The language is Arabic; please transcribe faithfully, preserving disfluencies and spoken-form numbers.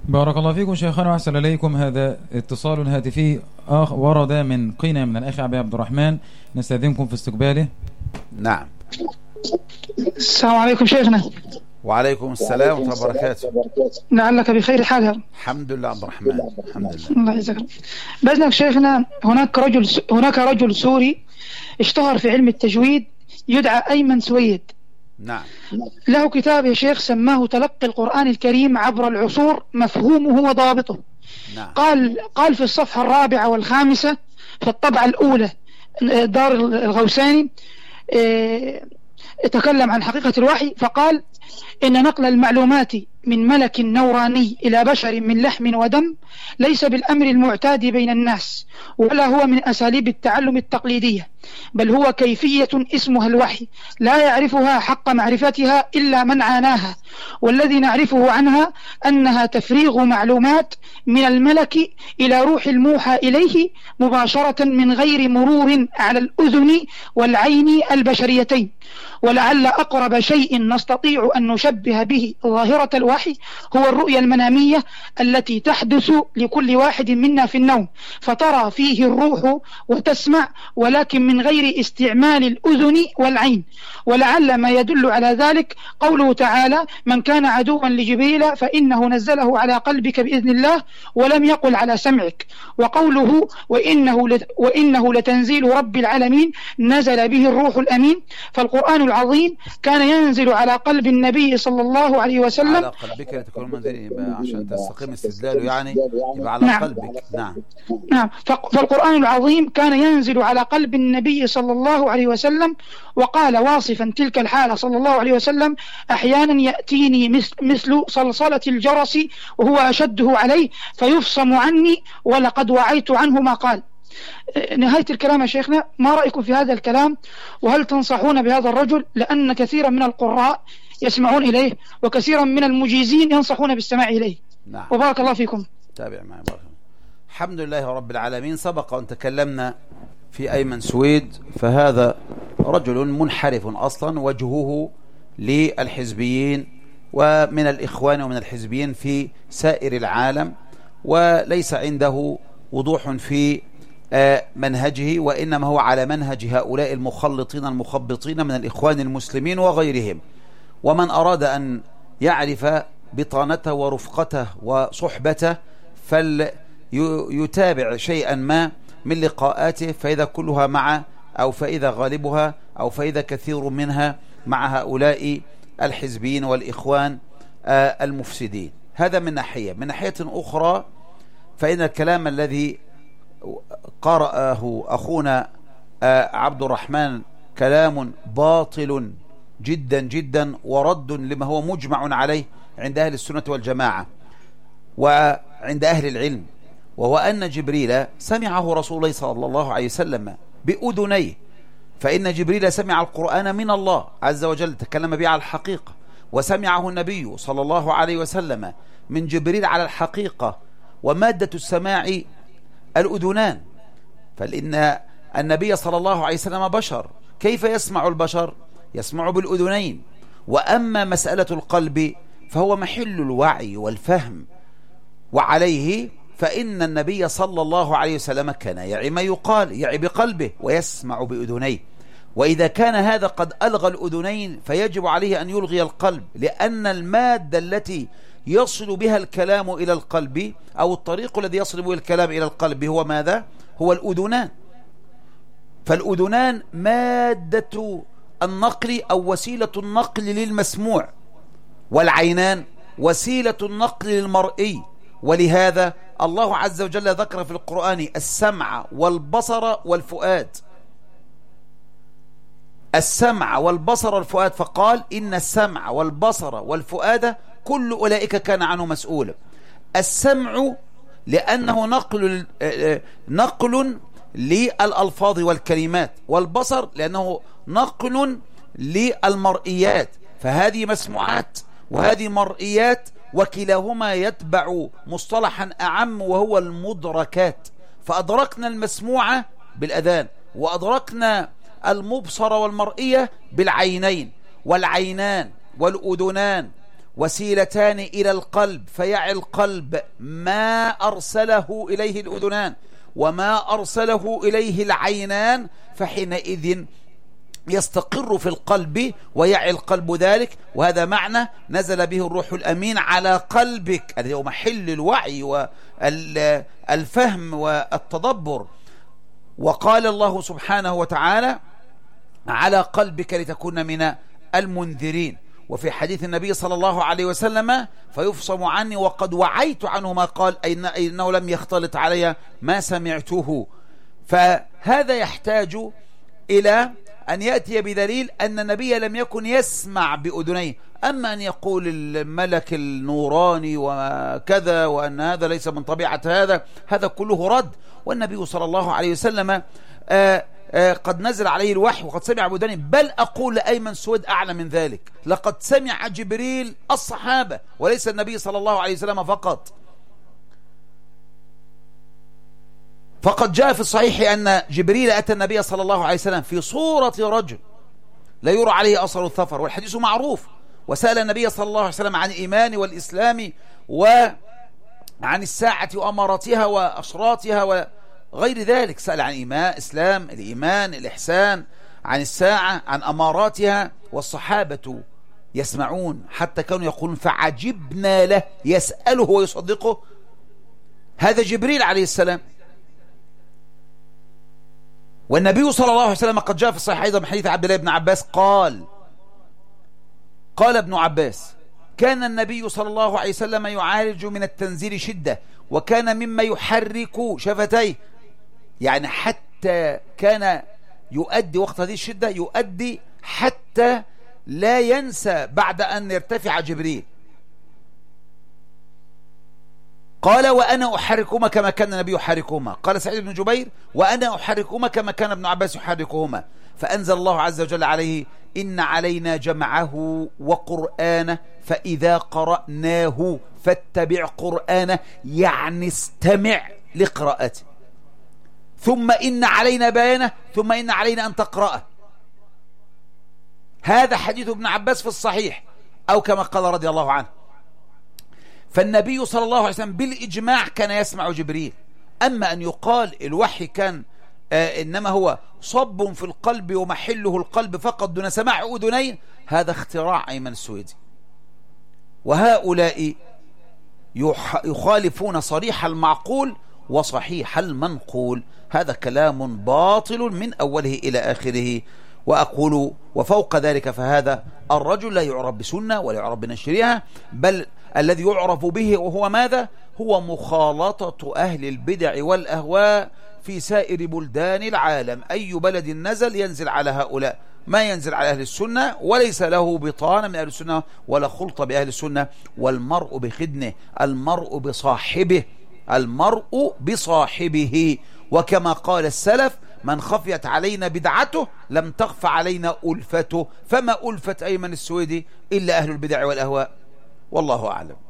بارك الله فيكم شيخنا وأحسن إليكم. هذا اتصال هاتفي آخ ورد من قنا من الأخ أبي عبد الرحمن، نستأذنكم في استقباله. نعم. السلام عليكم شيخنا. وعليكم السلام ورحمة الله وبركاته. لعلك بخير حال. الحمد لله عبد الرحمن، الحمد لله. الله يجزاك. بإذنك شيخنا، هناك رجل هناك رجل سوري اشتهر في علم التجويد يدعى أيمن سويد. نعم. له كتاب يا شيخ سماه تلقي القرآن الكريم عبر العصور مفهومه وضابطه. نعم. قال قال في الصفحة الرابعة والخامسة في الطبعة الأولى دار الغوثاني تكلم عن حقيقة الوحي، فقال إن نقل المعلومات من ملك نوراني إلى بشر من لحم ودم ليس بالأمر المعتاد بين الناس، ولا هو من أساليب التعلم التقليدية، بل هو كيفية اسمها الوحي لا يعرفها حق معرفتها إلا من عاناها، والذي نعرفه عنها أنها تفريغ معلومات من الملك إلى روح الموحى إليه مباشرة من غير مرور على الأذن والعين البشريتين. ولعل أقرب شيء نستطيع أن نشبه به ظاهرة الوحي هو الرؤيا المنامية التي تحدث لكل واحد منا في النوم، فترى فيه الروح وتسمع، ولكن من غير استعمال الأذن والعين. ولعل ما يدل على ذلك قوله تعالى: من كان عدوا لجبريل فإنه نزله على قلبك بإذن الله ولم يقل على سمعك، وقوله وإنه, لت وإنه لتنزيل رب العالمين نزل به الروح الأمين. فالقرآن العظيم كان ينزل على قلب النبي صلى الله عليه وسلم على قلبك لتكون منزل عشان تستقيم استدلاله، يعني يبقى على نعم. قلبك. نعم نعم. فالقرآن العظيم كان ينزل على قلب النبي صلى الله عليه وسلم. وقال واصفا تلك الحالة صلى الله عليه وسلم: أحيانا يأتيني مثل صلصلة الجرس وهو أشده عليه فيفصم عني ولقد وعيت عنه ما قال. نهاية الكلام يا شيخنا، ما رأيكم في هذا الكلام؟ وهل تنصحون بهذا الرجل؟ لأن كثيرا من القراء يسمعون إليه وكثيرا من المجيزين ينصحون بالسماع إليه. نعم. وبارك الله فيكم. تابع معي. بارك. الحمد لله رب العالمين. سبق وأن تكلمنا في أيمن سويد، فهذا رجل منحرف أصلا، وجهه للحزبيين ومن الإخوان ومن الحزبيين في سائر العالم، وليس عنده وضوح في منهجه، وإنما هو على منهج هؤلاء المخلطين المخبطين من الإخوان المسلمين وغيرهم. ومن أراد أن يعرف بطانته ورفقته وصحبته فليتابع شيئا ما من لقاءاته، فإذا كلها مع أو فإذا غالبها أو فإذا كثير منها مع هؤلاء الحزبيين والإخوان المفسدين. هذا من ناحية. من ناحية أخرى، فإن الكلام الذي قرأه أخونا عبد الرحمن كلام باطل جدا جدا، ورد لما هو مجمع عليه عند أهل السنة والجماعة وعند أهل العلم، وهو أن جبريل سمعه رسول الله صلى الله عليه وسلم بأذنيه، فإن جبريل سمع القرآن من الله عز وجل، تكلم به على الحقيقة، وسمعه النبي صلى الله عليه وسلم من جبريل على الحقيقة، ومادة السماع الأذنان. فإن النبي صلى الله عليه وسلم بشر، كيف يسمع البشر؟ يسمع بالأذنين. وأما مسألة القلب فهو محل الوعي والفهم، وعليه فإن النبي صلى الله عليه وسلم كان يعي ما يقال، يعي بقلبه ويسمع بأذنيه. وإذا كان هذا قد ألغى الأذنين فيجب عليه أن يلغي القلب، لأن المادة التي يصل بها الكلام إلى القلب، أو الطريق الذي يصل به الكلام إلى القلب، هو ماذا؟ هو الأذنان. فالأذنان مادة النقل أو وسيلة النقل للمسموع، والعينان وسيلة النقل للمرئي. ولهذا الله عز وجل ذكر في القرآن السمع والبصر والفؤاد، السمع والبصر والفؤاد، فقال إن السمع والبصر والفؤاد كل أولئك كان عنه مسؤولا. السمع لأنه نقل نقل للألفاظ والكلمات، والبصر لأنه نقل للمرئيات، فهذه مسموعات وهذه مرئيات، وكلاهما يتبع مصطلحا أعم وهو المدركات. فأدركنا المسموعة بالأذان، وأدركنا المبصر والمرئية بالعينين، والعينان والأذنان وسيلتان إلى القلب، فيعي القلب ما أرسله إليه الأذنان وما أرسله إليه العينان، فحينئذ يستقر في القلب ويعي القلب ذلك. وهذا معنى نزل به الروح الأمين على قلبك الذي هو محل الوعي والفهم والتدبر. وقال الله سبحانه وتعالى على قلبك لتكون من المنذرين. وفي حديث النبي صلى الله عليه وسلم فيفصم عني وقد وعيت عنه ما قال، أي إنه لم يختلط علي ما سمعته. فهذا يحتاج إلى أن يأتي بدليل أن النبي لم يكن يسمع بأذنيه. أما أن يقول الملك النوراني وكذا وأن هذا ليس من طبيعة هذا، هذا كله رد. والنبي صلى الله عليه وسلم آآ آآ قد نزل عليه الوحي وقد سمع بأذنيه، بل أقول لأيمن سويد أعلى من ذلك، لقد سمع جبريل الصحابة وليس النبي صلى الله عليه وسلم فقط. فقد جاء في الصحيح أن جبريل أتى النبي صلى الله عليه وسلم في صورة رجل لا يرى عليه أثر الظفر، والحديث معروف، وسأل النبي صلى الله عليه وسلم عن الإيمان والإسلام وعن الساعة وأماراتها وأشراطها وغير ذلك. سأل عن إيمان إسلام الإيمان الإحسان، عن الساعة، عن أماراتها. والصحابة يسمعون حتى كانوا يقولون فعجبنا له، يسأله ويصدقه. هذا جبريل عليه السلام. والنبي صلى الله عليه وسلم قد جاء في الصحيح أيضا من حديث عبد الله بن عباس قال قال ابن عباس كان النبي صلى الله عليه وسلم يعالج من التنزيل شدة، وكان مما يحرك شفتيه، يعني حتى كان يؤدي وقت هذه الشدة يؤدي حتى لا ينسى بعد أن يرتفع جبريل. قال وأنا أحركهما كما كان النبي يحركهما. قال سعيد بن جبير وأنا أحركهما كما كان ابن عباس يحركهما. فأنزل الله عز وجل عليه إن علينا جمعه وقرآنه فإذا قرأناه فاتبع قرآنه، يعني استمع لقراءته، ثم إن علينا بيانه، ثم إن علينا أن تقرأه. هذا حديث ابن عباس في الصحيح أو كما قال رضي الله عنه. فالنبي صلى الله عليه وسلم بالإجماع كان يسمع جبريل. أما أن يقال الوحي كان آه إنما هو صب في القلب ومحله القلب فقط دون سماع أذنين، هذا اختراع أيمن السويدي. وهؤلاء يخالفون صريح المعقول وصحيح المنقول. هذا كلام باطل من أوله إلى آخره. وأقول وفوق ذلك فهذا الرجل لا يعرف بسنة ولا يعرف بنشرها، بل الذي يعرف به وهو ماذا؟ هو مخالطة أهل البدع والأهواء في سائر بلدان العالم. أي بلد نزل ينزل على هؤلاء، ما ينزل على أهل السنة، وليس له بطانة من أهل السنة ولا خلطة بأهل السنة. والمرء بخدنه، المرء بصاحبه، المرء بصاحبه. وكما قال السلف من خفيت علينا بدعته لم تخف علينا ألفته. فما ألفت أيمن السويدي إلا أهل البدع والأهواء، والله أعلم.